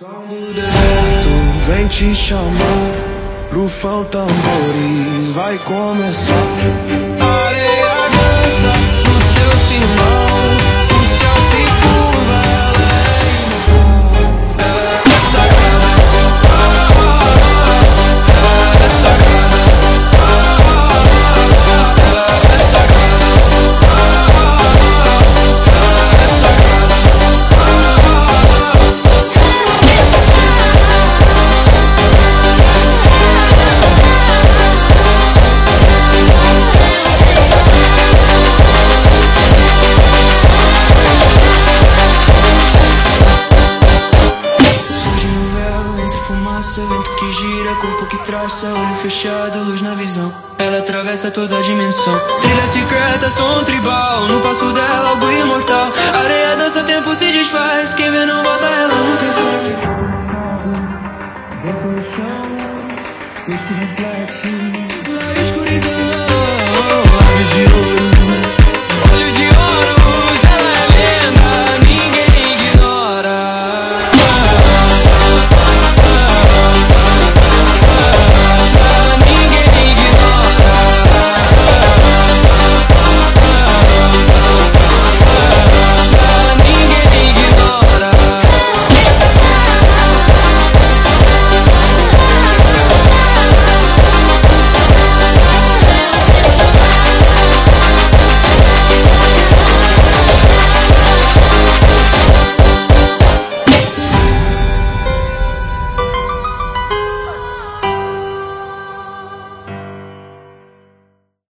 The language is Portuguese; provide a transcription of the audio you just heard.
Som do deserto vem te chamar, rufam tambores, vai começar. Areia dança no seu simão, o céu se curva, ela é imortal. Ela é sagrada, ela é sagrada, ela é sagrada, ela é sagrada. Vento que gira, corpo que traça, olho fechado, luz na visão. Ela atravessa toda a dimensão. Trilha secreta, som tribal, no passo dela algo imortal. Areia dança, tempo se desfaz, quem vê não volta.